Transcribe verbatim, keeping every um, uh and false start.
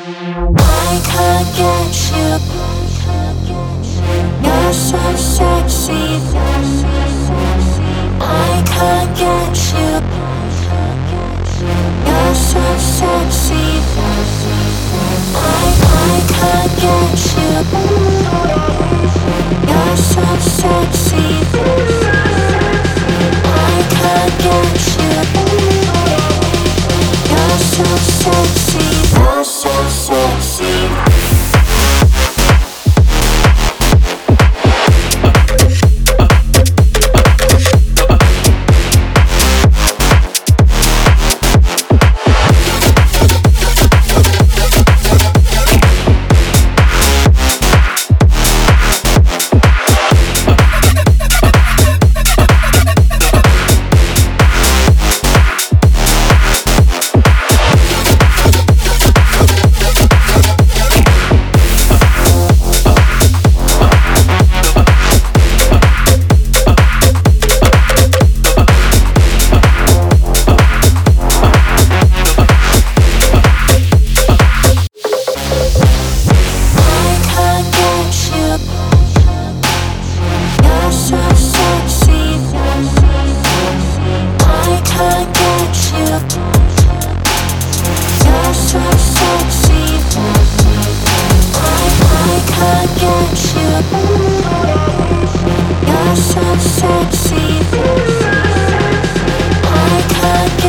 I could get you. You're so sexy. I could get you. You're so sexy. I I could get you. You're so sexy. I could get you. You're so sexy. You're so sexy. You're so sexy. I could